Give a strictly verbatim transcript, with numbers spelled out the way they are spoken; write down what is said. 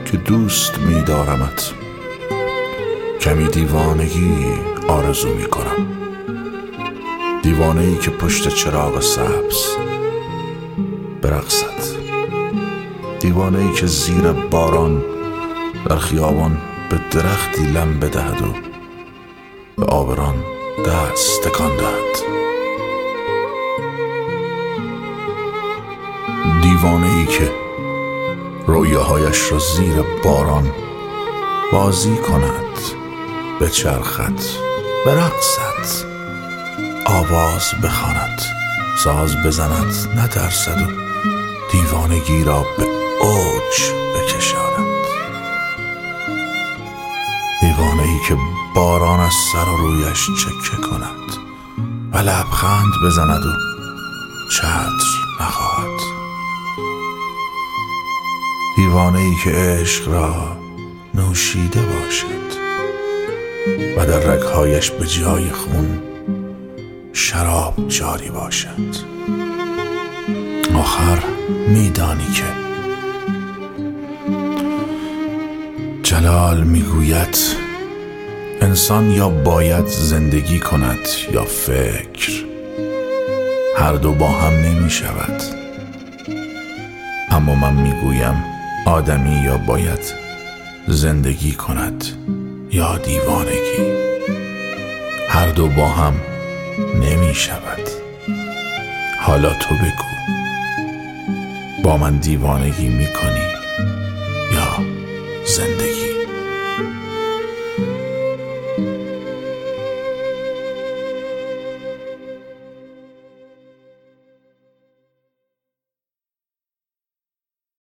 که دوست می دارمت، کمی دیوانگی آرزو می کنم. دیوانه ای که پشت چراغ سبز برقصد، دیوانه ای که زیر باران در خیابان به درختی لم بدهد و به آبران دست تکان دهد. دیوانه ای که رویاهایش را زیر باران بازی کند، بچرخد، برقصد، آواز بخواند، ساز بزند، نترسد و دیوانگی را به اوج بکشاند. دیوانه ای که باران از سر و رویش چکه کند و لبخند بزند و چتر نخواهد. دیوانه ای که عشق را نوشیده باشد و در رگهایش به جای خون شراب جاری باشد. آخر میدانی که جلال میگوید انسان یا باید زندگی کند یا فکر، هر دو با هم نمی شود. اما من میگویم آدمی یا باید زندگی کند یا دیوانگی، هر دو با هم نمی شود. حالا تو بگو، با من دیوانگی میکنی یا زندگی؟